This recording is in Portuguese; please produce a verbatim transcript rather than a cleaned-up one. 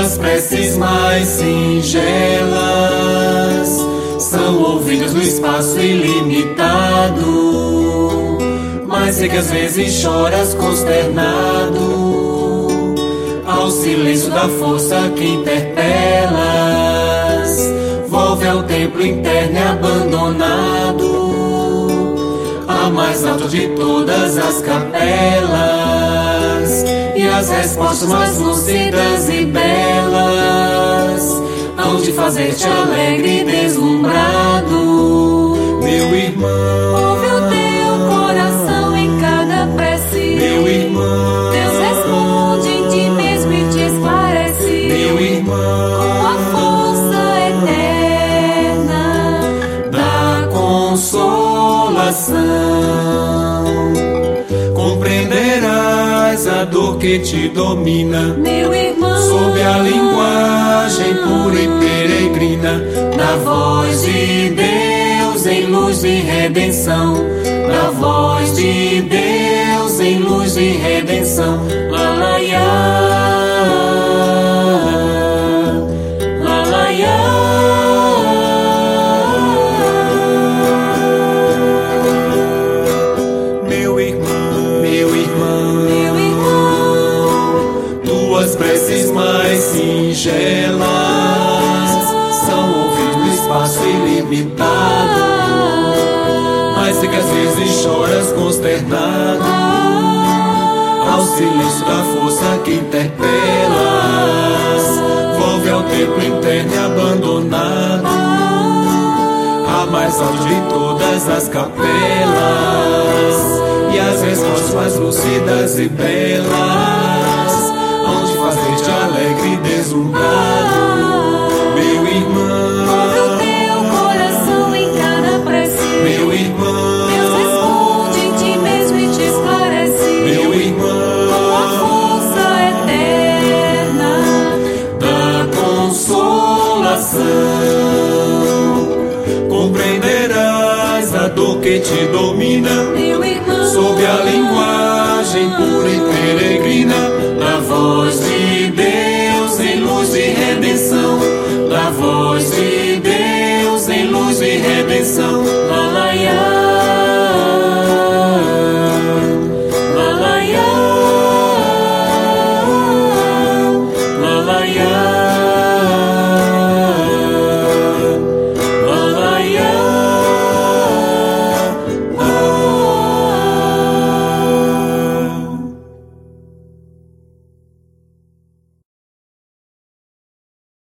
Tuas preces mais singelas são ouvidas no espaço ilimitado, mas sei que às vezes choras consternado ao silêncio da força que interpelas. Volve ao templo interno e abandonado, a mais alta de todas as capelas, e as respostas mais lúcidas e belas hão de fazer-te alegre e deslumbrado. Meu irmão, ouve o teu coração em cada prece. meu irmão, Deus responde em ti mesmo e te esclarece. meu irmão, Com a força eterna Da consolação compreenderás a dor que te domina, meu irmão, sob a linguagem pura e peregrina da voz de Deus em luz de redenção, da voz de Deus em luz de redenção. Lalaiá, lalaiá. meu irmão, meu irmão, meu irmão. tuas preces mais singelas são ouvidas no espaço ilimitado, mas sei que às vezes choras consternado ao silêncio da força que interpelas. Volve ao templo interno e abandonado, a mais alta de todas as capelas, e as respostas mais lúcidas e belas hão de fazer-te alegre e deslumbrado. Meu Ouve o irmão, teu coração em cada prece. meu irmão, Deus responde em ti mesmo e te esclarece. meu Com a irmão, força eterna Da consolação compreenderás a dor que te domina, meu irmão.